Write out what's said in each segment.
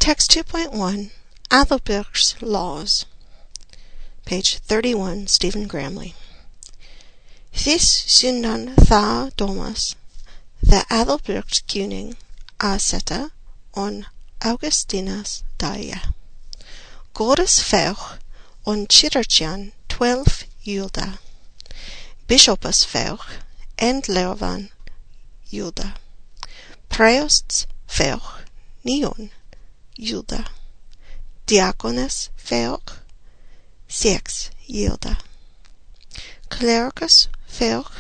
Text 2.1 Adalbert's Laws, page 31, Stephen Gramley. This sundan thar Thomas, the Adalbert kuning sette on Augustinas daja. Godes feuch on Chirurgian 12 julda. Bischopes feuch and lervan julda. Preosts feuch 9 julda. Diacones feuch 6 julda. Clericus feuch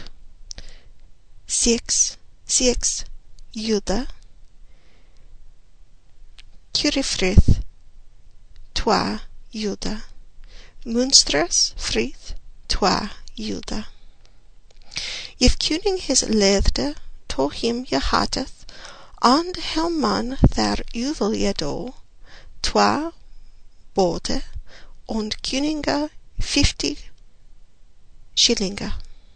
6 julda. Curifrith 2 julda. Munsters frith 2 julda. If kuning his leefde to him je hateth, and helman there uvel je do, 2 bote, and kuninga 50 shillinga.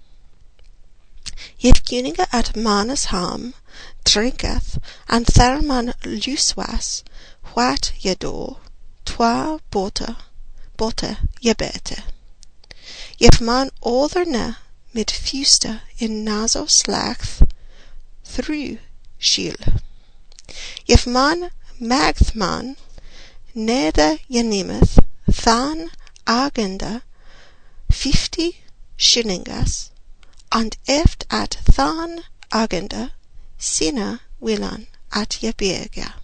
If kuninga at manus ham drinketh, and therman loose was, what je do, 2 bote je bete. If man orderne mit fuste in naso slacht, 3 shil. If man magthman neder je nemeth, than agenda 50 shillingas, and eft at than agenda sina willan at je berga.